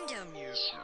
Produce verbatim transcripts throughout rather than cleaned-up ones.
Banga Music.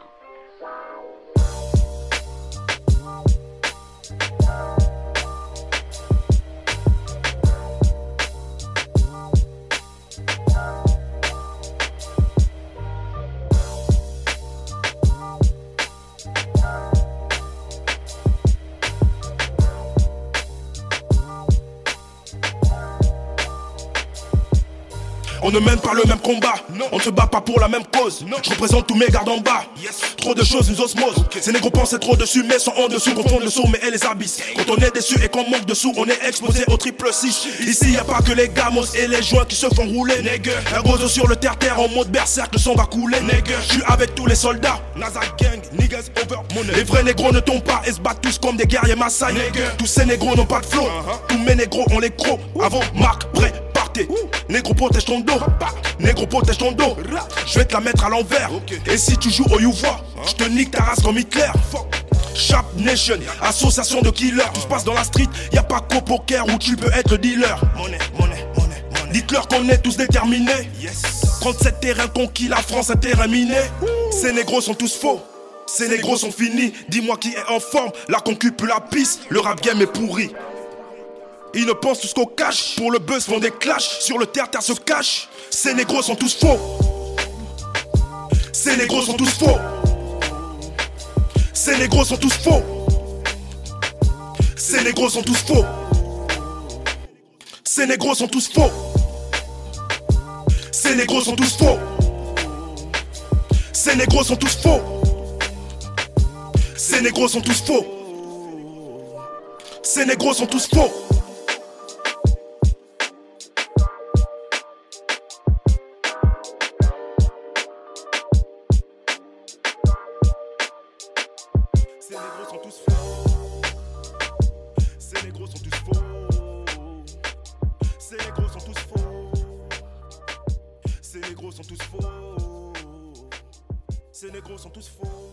On ne mène pas le même combat, non. On ne se bat pas pour la même cause, non. Je représente tous mes gardes en bas, yes. Trop de choses, une osmose, okay. Ces négros pensent trop dessus mais sont en dessous, confondent le sommet et les abysses. Quand on est déçu et qu'on manque de sous, on est exposé au triple six. Ici y a pas que les gamos et les joints qui se font rouler, nègre. Un gozo sur le terre-terre en mode berserk, le sang va couler, nègre. Je suis avec tous les soldats, Naza gang, niggas over money. Les vrais négros ne tombent pas et se battent tous comme des guerriers Maasai, nègre. Tous ces négros n'ont pas de flow, uh-huh. Tous mes négros ont les crocs, avant marque, prêt. Négro protège ton dos, négro protège ton dos. Je vais te la mettre à l'envers, okay. Et si tu joues au YouVois, je te nique ta race comme Hitler. Sharp Nation, association de killers. Tout se passe dans la street, y'a pas qu'au poker où tu peux être dealer. Money, money, money, money. Dites-leur qu'on est tous déterminés, yes. trente-sept terrains conquis, la France un terrain miné. Ces négros sont tous faux, ces négros sont finis. Dis-moi qui est en forme, la concu pue la pisse. Le rap game est pourri. Ils ne pensent tous qu'au cash. Pour le buzz font des clashs. Sur le terre-terre se cache. Ces négros sont tous faux. Ces négros sont tous faux. Ces négros sont tous faux. Ces négros sont tous faux. Ces négros sont tous faux. Ces négros sont tous faux. Ces négros sont tous faux. Ces négros sont tous faux. Ces négros sont tous faux. Ces négros sont tous faux. Ces négros sont tous faux. Ces négros sont tous faux. Ces négros sont tous faux. Ces négros sont tous faux.